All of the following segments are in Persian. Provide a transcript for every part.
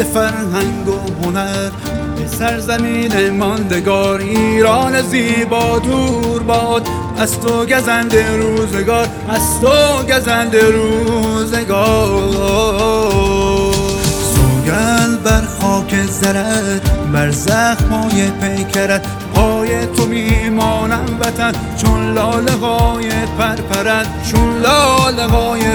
فرهنگ و هنر به سرزمین ماندگار ایران زیبا دور باد از تو گزنده روزگار، از تو گزنده روزگار. سوگند بر خاک زرت، بر زخمای پیکرت، پای تو میمانم وطن چون لاله های پرپرت، چون لاله های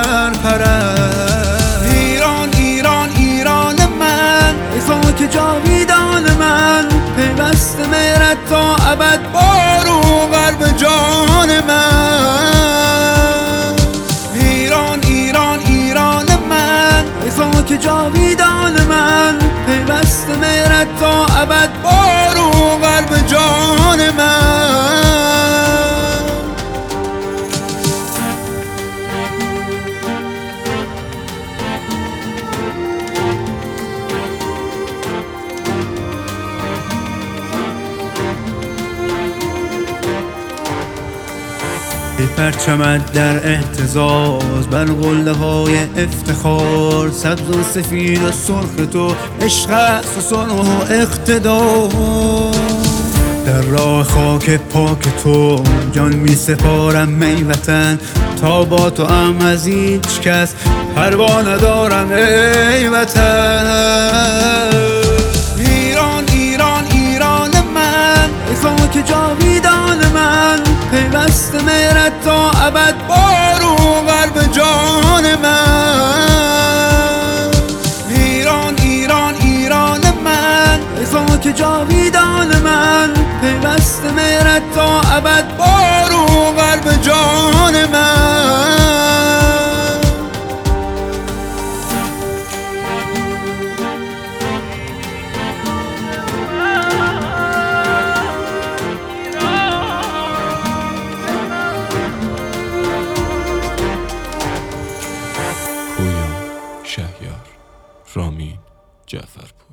پرپرت. ایران ایران ایران من، ای خاک جاویدان من، پیوسته مهرت تا ابد بارو غرب جان من. ایران ایران ایران من، ای خاک جاویدان من، پیوسته مهرت تا ابد بارو غرب جان من. به پرچمت در اهتزاز، بر قله های افتخار، سبز و سفید و سرخ تو عشق است و صلح و اقتدار. در راه خاک پاک تو جان می سپارم ای وطن، تا با تو هم از هیچ کس پروا ندارم ای وطن. ایران ایران ایران من، ای خاک جاویدان من، پیوسته مهرت تا ابد بارو غرب جان من. ایران ایران ایران من، ای خاک جاویدان من، پیوسته مهرت تا ابد بارو غرب جان من. شهریار رامین جعفرپور.